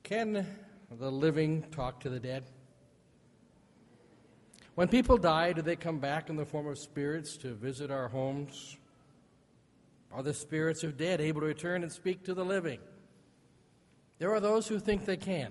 Can the living talk to the dead? When people die, do they come back in the form of spirits to visit our homes? Are the spirits of dead able to return and speak to the living? There are those who think they can.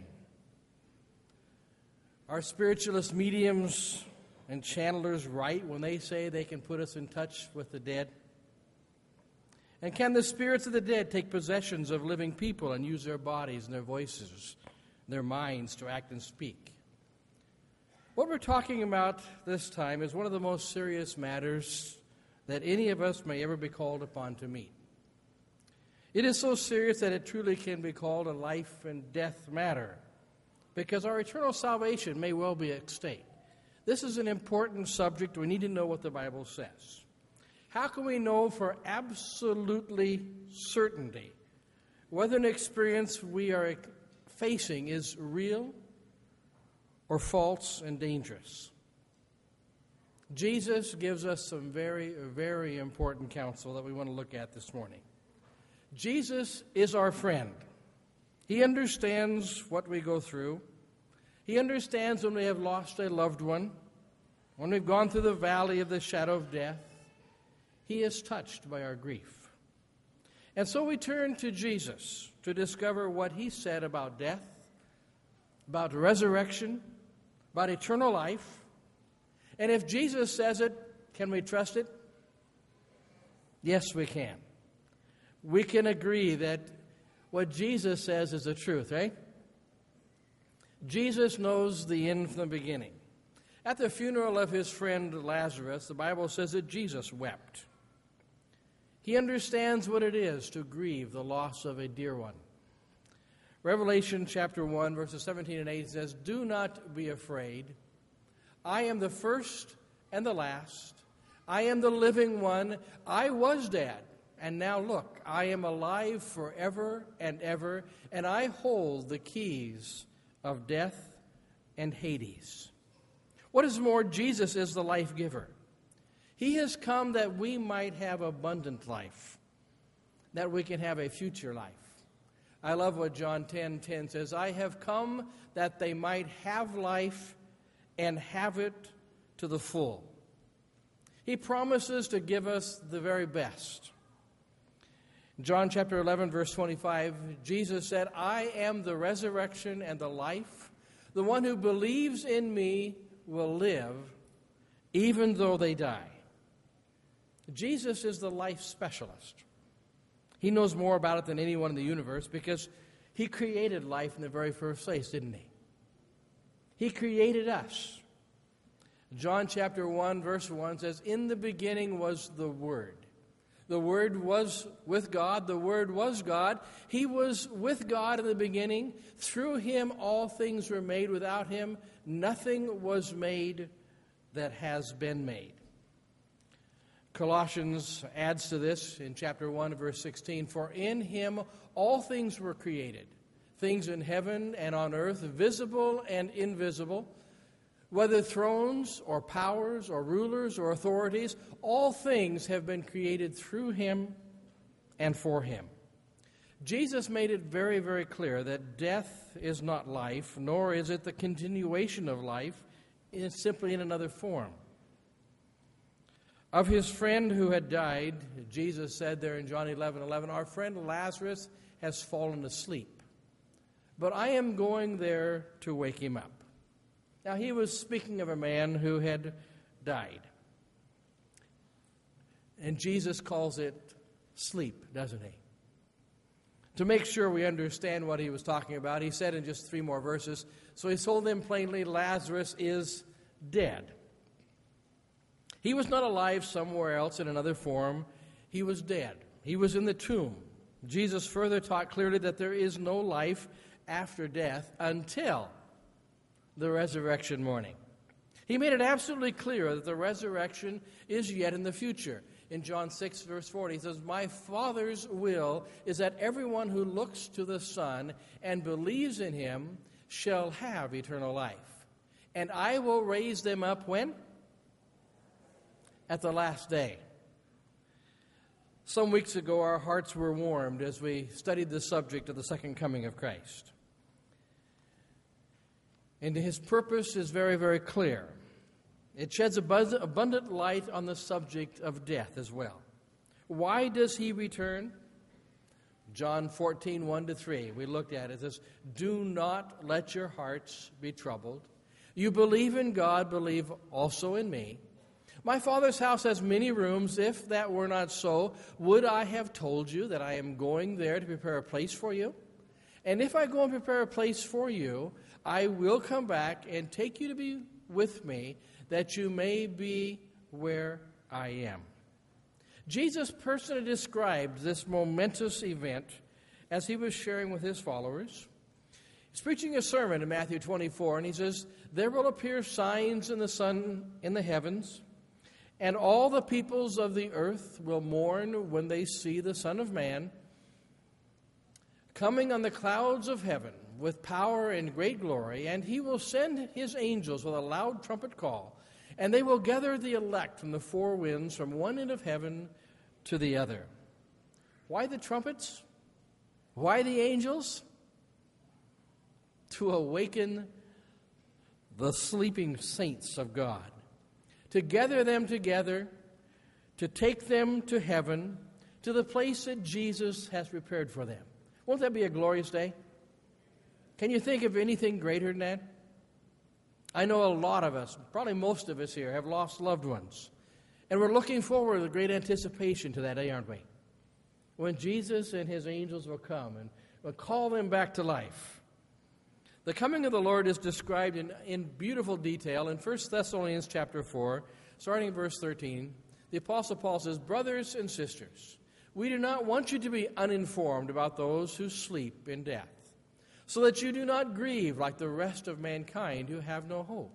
Are spiritualist mediums and channelers right when they say they can put us in touch with the dead? And can the spirits of the dead take possessions of living people and use their bodies and their voices, their minds to act and speak? What we're talking about this time is one of the most serious matters that any of us may ever be called upon to meet. It is so serious that it truly can be called a life and death matter, because our eternal salvation may well be at stake. This is an important subject. We need to know what the Bible says. How can we know for absolutely certainty whether an experience we are facing is real or false and dangerous? Jesus gives us some very, very important counsel that we want to look at this morning. Jesus is our friend. He understands what we go through. He understands when we have lost a loved one, when we've gone through the valley of the shadow of death. He is touched by our grief. And so we turn to Jesus to discover what he said about death, about resurrection, about eternal life. And if Jesus says it, can we trust it? Yes, we can. We can agree that what Jesus says is the truth, right? Jesus knows the end from the beginning. At the funeral of his friend Lazarus, the Bible says that Jesus wept. He understands what it is to grieve the loss of a dear one. Revelation chapter 1, verses 17 and 8 says, "Do not be afraid. I am the first and the last. I am the living one. I was dead, and now look, I am alive forever and ever, and I hold the keys of death and Hades." What is more, Jesus is the life giver. He has come that we might have abundant life, that we can have a future life. I love what John 10:10 says, "I have come that they might have life and have it to the full." He promises to give us the very best. John chapter 11, verse 25, Jesus said, "I am the resurrection and the life. The one who believes in me will live, even though they die." Jesus is the life specialist. He knows more about it than anyone in the universe because he created life in the very first place, didn't he? He created us. John chapter 1, verse 1 says, "In the beginning was the Word. The Word was with God. The Word was God. He was with God in the beginning. Through him all things were made. Without him nothing was made that has been made." Colossians adds to this in chapter 1, verse 16, "For in him all things were created, things in heaven and on earth, visible and invisible, whether thrones or powers or rulers or authorities, all things have been created through him and for him." Jesus made it very, very clear that death is not life, nor is it the continuation of life. It's simply in another form. Of his friend who had died, Jesus said there in John 11:11, "Our friend Lazarus has fallen asleep, but I am going there to wake him up." Now, he was speaking of a man who had died. And Jesus calls it sleep, doesn't he? To make sure we understand what he was talking about, he said in just 3 more verses, so he told them plainly, "Lazarus is dead." He was not alive somewhere else in another form. He was dead. He was in the tomb. Jesus further taught clearly that there is no life after death until the resurrection morning. He made it absolutely clear that the resurrection is yet in the future. In John 6, verse 40, he says, "My Father's will is that everyone who looks to the Son and believes in him shall have eternal life. And I will raise them up" when? At the last day. Some weeks ago, our hearts were warmed as we studied the subject of the second coming of Christ. And his purpose is very, very clear. It sheds abundant light on the subject of death as well. Why does he return? John 14, 1-3, we looked at it. It says, "Do not let your hearts be troubled. You believe in God, believe also in me. My Father's house has many rooms. If that were not so, would I have told you that I am going there to prepare a place for you? And if I go and prepare a place for you, I will come back and take you to be with me, that you may be where I am." Jesus personally described this momentous event as he was sharing with his followers. He's preaching a sermon in Matthew 24, and he says, "There will appear signs in the sun in the heavens, and all the peoples of the earth will mourn when they see the Son of Man coming on the clouds of heaven with power and great glory, and he will send his angels with a loud trumpet call, and they will gather the elect from the four winds from one end of heaven to the other." Why the trumpets? Why the angels? To awaken the sleeping saints of God, to gather them together, to take them to heaven, to the place that Jesus has prepared for them. Won't that be a glorious day? Can you think of anything greater than that? I know a lot of us, probably most of us here, have lost loved ones. And we're looking forward with great anticipation to that day, aren't we? When Jesus and his angels will come and will call them back to life. The coming of the Lord is described in beautiful detail in 1 Thessalonians chapter 4, starting in verse 13. The Apostle Paul says, "Brothers and sisters, we do not want you to be uninformed about those who sleep in death, so that you do not grieve like the rest of mankind who have no hope.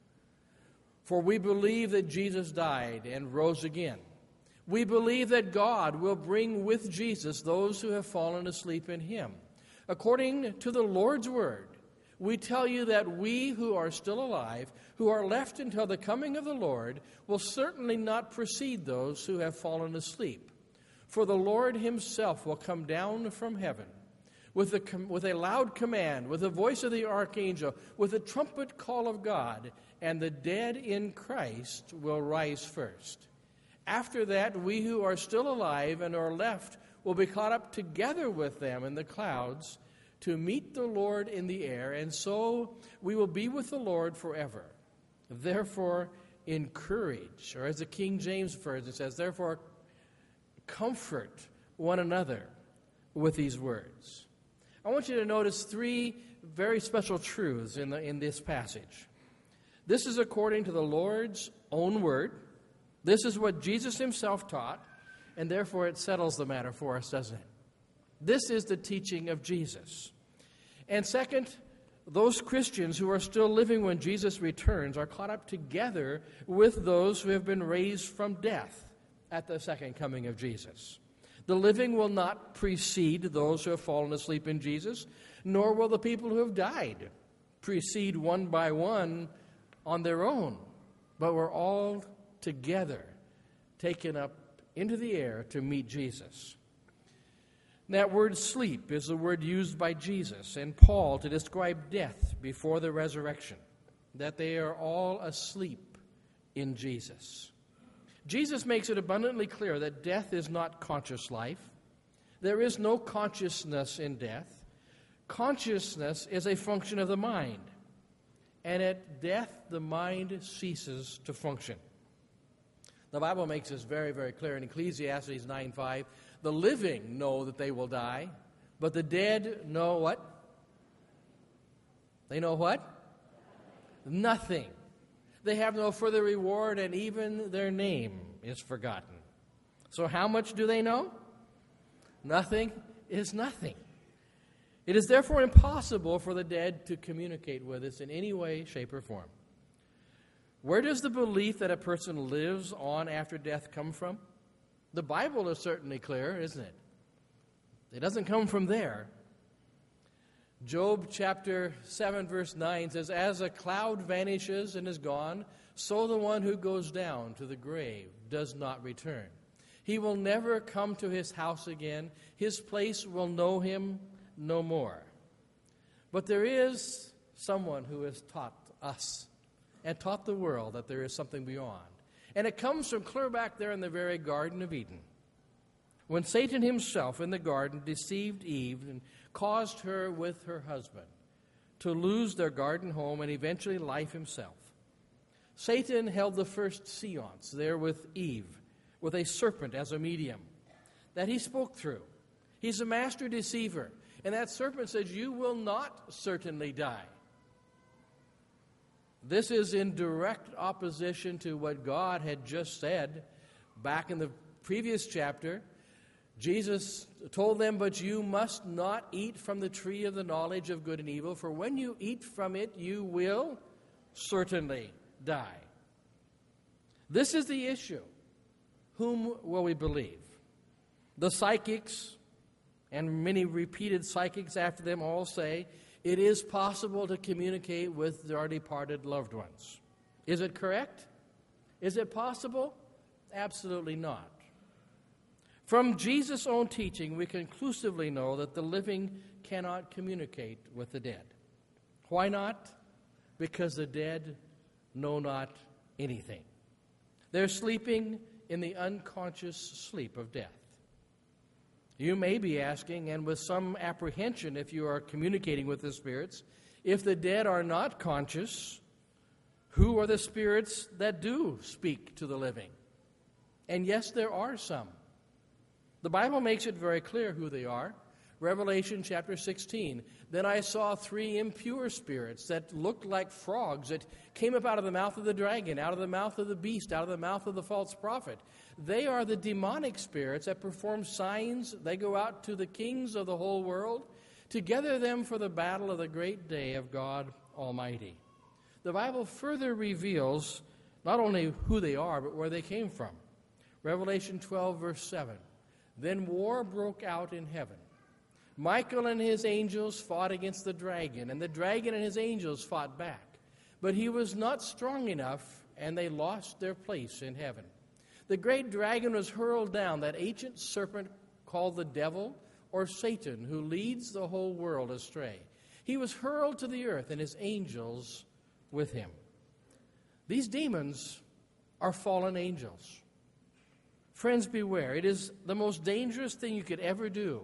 For we believe that Jesus died and rose again. We believe that God will bring with Jesus those who have fallen asleep in him. According to the Lord's word, we tell you that we who are still alive, who are left until the coming of the Lord, will certainly not precede those who have fallen asleep. For the Lord himself will come down from heaven with a loud command, with the voice of the archangel, with the trumpet call of God, and the dead in Christ will rise first. After that, we who are still alive and are left will be caught up together with them in the clouds to meet the Lord in the air, and so we will be with the Lord forever. Therefore, encourage," or as the King James Version says, "therefore comfort one another with these words." I want you to notice three very special truths in this passage. This is according to the Lord's own word. This is what Jesus himself taught, and therefore it settles the matter for us, doesn't it? This is the teaching of Jesus. And second, those Christians who are still living when Jesus returns are caught up together with those who have been raised from death at the second coming of Jesus. The living will not precede those who have fallen asleep in Jesus, nor will the people who have died precede one by one on their own, but we're all together taken up into the air to meet Jesus. That word sleep is the word used by Jesus and Paul to describe death before the resurrection, that they are all asleep in Jesus. Jesus makes it abundantly clear that death is not conscious life. There is no consciousness in death. Consciousness is a function of the mind. And at death, the mind ceases to function. The Bible makes this very, very clear in Ecclesiastes 9:5. The living know that they will die, but the dead know what? They know what? Nothing. They have no further reward, and even their name is forgotten. So how much do they know? Nothing is nothing. It is therefore impossible for the dead to communicate with us in any way, shape, or form. Where does the belief that a person lives on after death come from? The Bible is certainly clear, isn't it? It doesn't come from there. Job chapter 7 verse 9 says, "As a cloud vanishes and is gone, so the one who goes down to the grave does not return. He will never come to his house again. His place will know him no more." But there is someone who has taught us and taught the world that there is something beyond. And it comes from clear back there in the very Garden of Eden, when Satan himself in the garden deceived Eve and caused her with her husband to lose their garden home and eventually life himself. Satan held the first seance there with Eve, with a serpent as a medium that he spoke through. He's a master deceiver. And that serpent says, "You will not certainly die." This is in direct opposition to what God had just said back in the previous chapter. Jesus told them, "But you must not eat from the tree of the knowledge of good and evil, for when you eat from it, you will certainly die." This is the issue. Whom will we believe? The psychics, and many repeated psychics after them, all say it is possible to communicate with our departed loved ones. Is it correct? Is it possible? Absolutely not. From Jesus' own teaching, we conclusively know that the living cannot communicate with the dead. Why not? Because the dead know not anything. They're sleeping in the unconscious sleep of death. You may be asking, and with some apprehension if you are communicating with the spirits, if the dead are not conscious, who are the spirits that do speak to the living? And yes, there are some. The Bible makes it very clear who they are. Revelation chapter 16. Then I saw 3 impure spirits that looked like frogs that came up out of the mouth of the dragon, out of the mouth of the beast, out of the mouth of the false prophet. They are the demonic spirits that perform signs. They go out to the kings of the whole world to gather them for the battle of the great day of God Almighty. The Bible further reveals not only who they are, but where they came from. Revelation 12, verse 7. Then war broke out in heaven. Michael and his angels fought against the dragon, and the dragon and his angels fought back. But he was not strong enough, and they lost their place in heaven. The great dragon was hurled down, that ancient serpent called the devil or Satan, who leads the whole world astray. He was hurled to the earth, and his angels with him. These demons are fallen angels. Friends, beware. It is the most dangerous thing you could ever do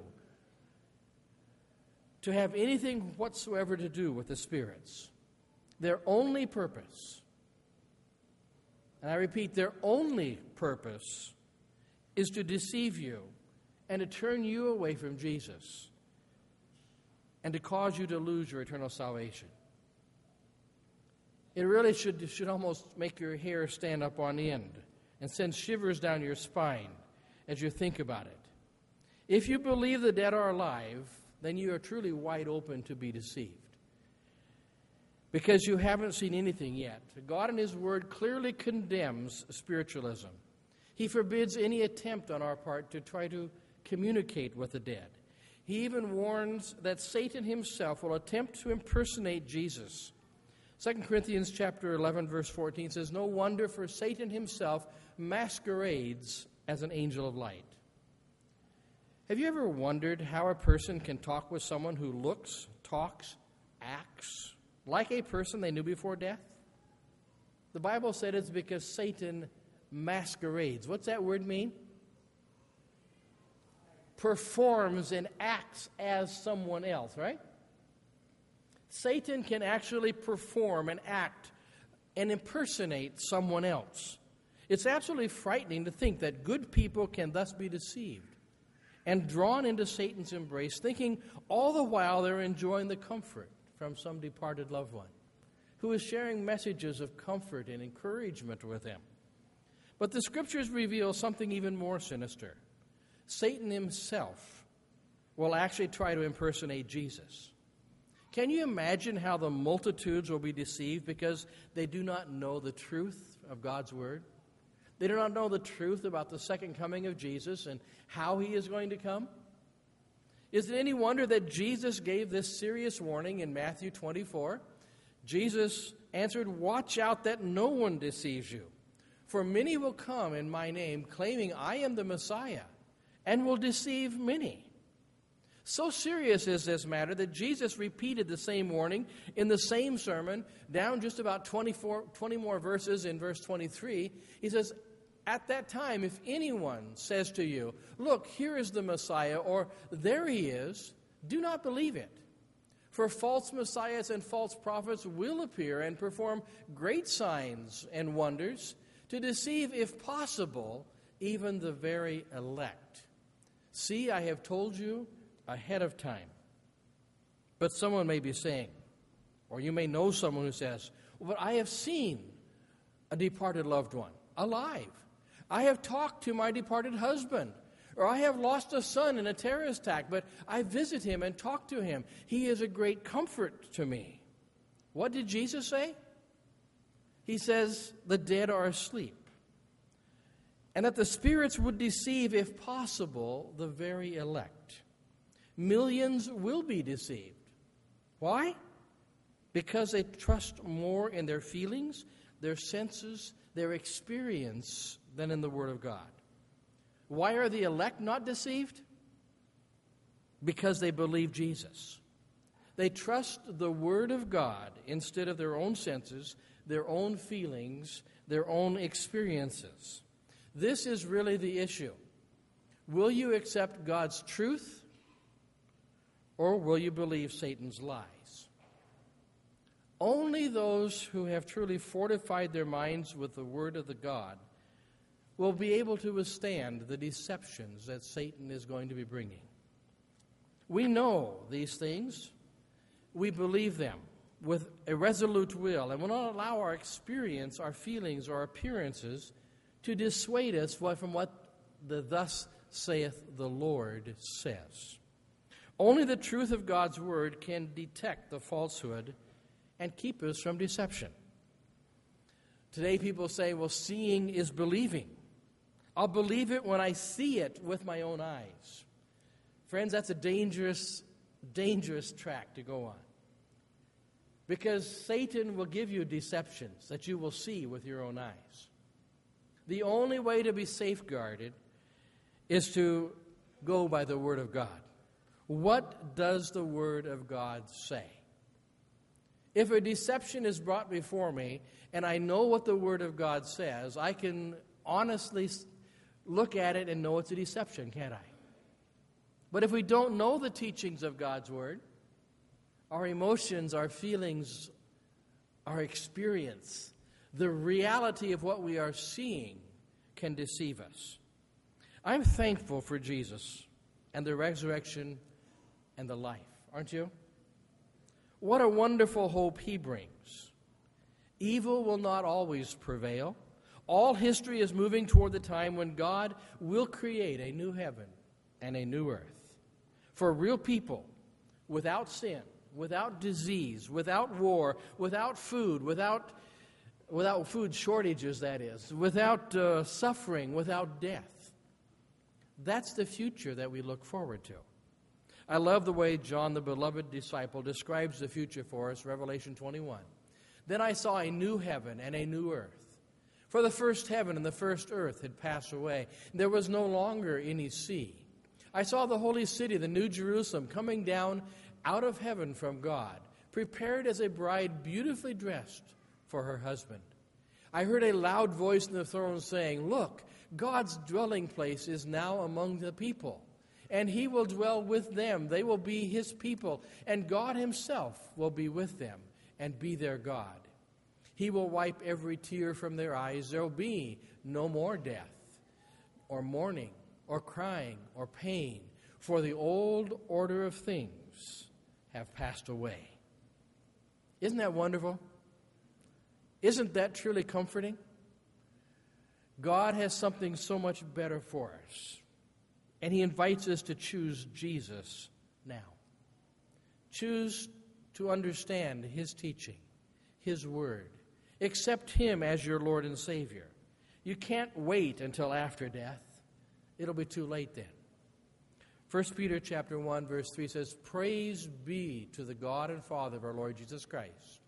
to have anything whatsoever to do with the spirits. Their only purpose, and I repeat, their only purpose is to deceive you and to turn you away from Jesus and to cause you to lose your eternal salvation. It really should almost make your hair stand up on end and send shivers down your spine as you think about it. If you believe the dead are alive, then you are truly wide open to be deceived, because you haven't seen anything yet. God in His Word clearly condemns spiritualism. He forbids any attempt on our part to try to communicate with the dead. He even warns that Satan himself will attempt to impersonate Jesus. 2 Corinthians chapter 11, verse 14 says, "No wonder, for Satan himself masquerades as an angel of light." Have you ever wondered how a person can talk with someone who looks, talks, acts like a person they knew before death? The Bible said it's because Satan masquerades. What's that word mean? Performs and acts as someone else, right? Satan can actually perform and act and impersonate someone else. It's absolutely frightening to think that good people can thus be deceived and drawn into Satan's embrace, thinking all the while they're enjoying the comfort from some departed loved one who is sharing messages of comfort and encouragement with them. But the Scriptures reveal something even more sinister. Satan himself will actually try to impersonate Jesus. Can you imagine how the multitudes will be deceived because they do not know the truth of God's Word? They do not know the truth about the second coming of Jesus and how He is going to come. Is it any wonder that Jesus gave this serious warning in Matthew 24? Jesus answered, "Watch out that no one deceives you. For many will come in my name, claiming I am the Messiah, and will deceive many. So serious is this matter that Jesus repeated the same warning in the same sermon, down just about 20 more verses in verse 23. He says, at that time, if anyone says to you, look, here is the Messiah, or there he is, do not believe it. For false messiahs and false prophets will appear and perform great signs and wonders to deceive, if possible, even the very elect. See, I have told you ahead of time. But someone may be saying, or you may know someone who says, well, but I have seen a departed loved one alive. I have talked to my departed husband. Or I have lost a son in a terrorist attack, but I visit him and talk to him. He is a great comfort to me. What did Jesus say? He says, the dead are asleep. And that the spirits would deceive, if possible, the very elect. Millions will be deceived. Why? Because they trust more in their feelings, their senses, their experience than in the Word of God. Why are the elect not deceived? Because they believe Jesus. They trust the Word of God instead of their own senses, their own feelings, their own experiences. This is really the issue. Will you accept God's truth, or will you believe Satan's lies? Only those who have truly fortified their minds with the Word of the God will be able to withstand the deceptions that Satan is going to be bringing. We know these things. We believe them with a resolute will, and will not allow our experience, our feelings, our appearances to dissuade us from what the thus saith the Lord says. Only the truth of God's Word can detect the falsehood and keep us from deception. Today people say, well, seeing is believing. I'll believe it when I see it with my own eyes. Friends, that's a dangerous, dangerous track to go on. Because Satan will give you deceptions that you will see with your own eyes. The only way to be safeguarded is to go by the Word of God. What does the Word of God say? If a deception is brought before me and I know what the Word of God says, I can honestly look at it and know it's a deception, can't I? But if we don't know the teachings of God's Word, our emotions, our feelings, our experience, the reality of what we are seeing can deceive us. I'm thankful for Jesus and the resurrection and the life, aren't you? What a wonderful hope he brings. Evil will not always prevail. All history is moving toward the time when God will create a new heaven and a new earth for real people, without sin, without disease, without war, without food, without food shortages, that is, without suffering, without death. That's the future that we look forward to. I love the way John, the beloved disciple, describes the future for us, Revelation 21. Then I saw a new heaven and a new earth. For the first heaven and the first earth had passed away. There was no longer any sea. I saw the holy city, the New Jerusalem, coming down out of heaven from God, prepared as a bride beautifully dressed for her husband. I heard a loud voice in the throne saying, look, God's dwelling place is now among the people, and he will dwell with them. They will be his people, and God himself will be with them and be their God. He will wipe every tear from their eyes. There will be no more death, or mourning, or crying, or pain, for the old order of things have passed away. Isn't that wonderful? Isn't that truly comforting? God has something so much better for us, and he invites us to choose Jesus now. Choose to understand his teaching, his word. Accept him as your Lord and Savior. You can't wait until after death. It'll be too late then. 1 Peter chapter 1, verse 3 says, praise be to the God and Father of our Lord Jesus Christ.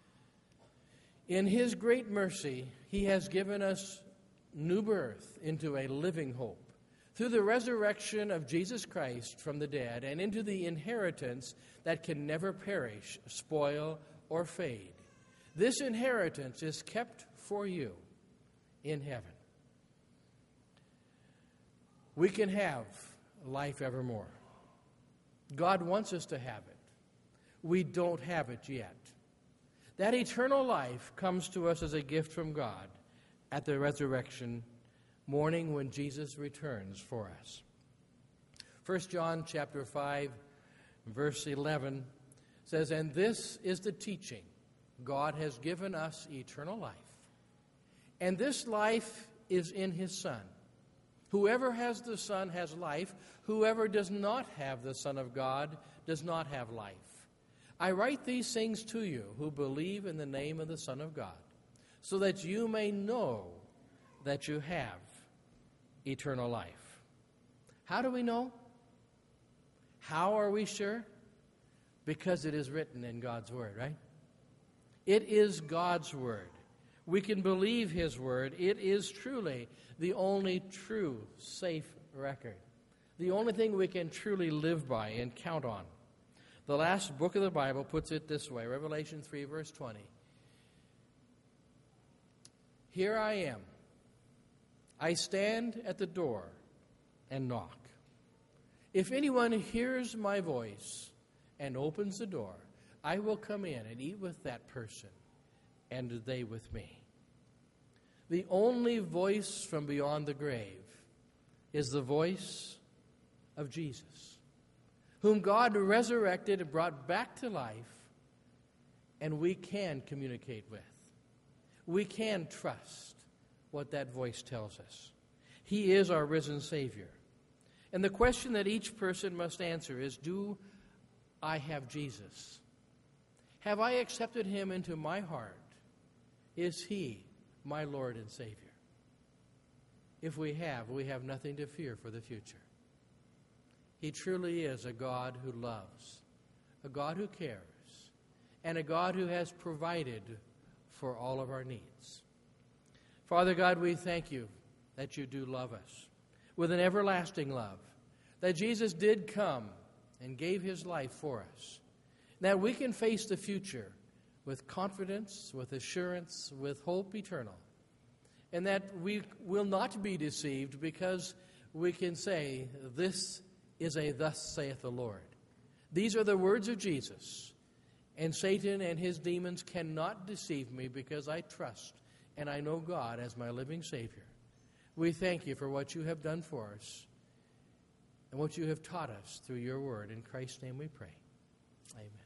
In his great mercy, he has given us new birth into a living hope through the resurrection of Jesus Christ from the dead and into the inheritance that can never perish, spoil, or fade. This inheritance is kept for you in heaven. We can have life evermore. God wants us to have it. We don't have it yet. That eternal life comes to us as a gift from God at the resurrection morning when Jesus returns for us. 1 John chapter 5, verse 11 says, "And this is the teaching. God has given us eternal life. And this life is in His Son. Whoever has the Son has life. Whoever does not have the Son of God does not have life. I write these things to you who believe in the name of the Son of God, so that you may know that you have eternal life." How do we know? How are we sure? Because it is written in God's Word, right? It is God's Word. We can believe His Word. It is truly the only true, safe record. The only thing we can truly live by and count on. The last book of the Bible puts it this way, Revelation 3, verse 20. "Here I am. I stand at the door and knock. If anyone hears my voice and opens the door, I will come in and eat with that person, and they with me." The only voice from beyond the grave is the voice of Jesus, whom God resurrected and brought back to life, and we can communicate with. We can trust what that voice tells us. He is our risen Savior. And the question that each person must answer is, do I have Jesus? Have I accepted Him into my heart? Is He my Lord and Savior? If we have nothing to fear for the future. He truly is a God who loves, a God who cares, and a God who has provided for all of our needs. Father God, we thank You that You do love us with an everlasting love, that Jesus did come and gave His life for us, that we can face the future with confidence, with assurance, with hope eternal, and that we will not be deceived because we can say, "This is a thus saith the Lord." These are the words of Jesus, and Satan and his demons cannot deceive me because I trust and I know God as my living Savior. We thank You for what You have done for us and what You have taught us through Your word. In Christ's name we pray. Amen.